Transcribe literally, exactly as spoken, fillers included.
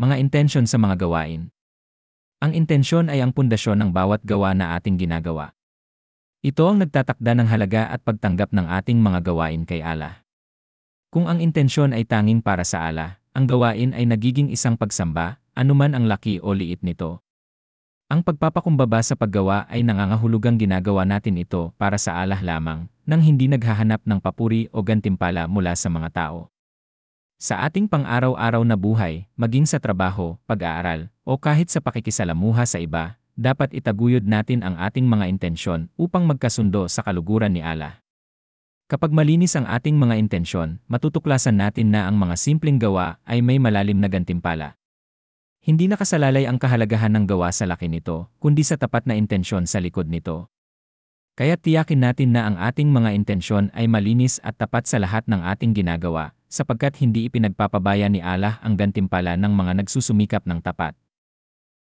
Mga intensyon sa mga gawain. Ang intensyon ay ang pundasyon ng bawat gawa na ating ginagawa. Ito ang nagtatakda ng halaga at pagtanggap ng ating mga gawain kay Allah. Kung ang intensyon ay tanging para sa Allah, ang gawain ay nagiging isang pagsamba, anuman ang laki o liit nito. Ang pagpapakumbaba sa paggawa ay nangangahulugang ginagawa natin ito para sa Allah lamang, nang hindi naghahanap ng papuri o gantimpala mula sa mga tao. Sa ating pang-araw-araw na buhay, maging sa trabaho, pag-aaral, o kahit sa pakikisalamuha sa iba, dapat itaguyod natin ang ating mga intensyon upang magkasundo sa kaluguran ni Allah. Kapag malinis ang ating mga intensyon, matutuklasan natin na ang mga simpleng gawa ay may malalim na gantimpala. Hindi nakasalalay ang kahalagahan ng gawa sa laki nito, kundi sa tapat na intensyon sa likod nito. Kaya tiyakin natin na ang ating mga intensyon ay malinis at tapat sa lahat ng ating ginagawa, sapagkat hindi ipinagpapabaya ni Allah ang gantimpala ng mga nagsusumikap ng tapat.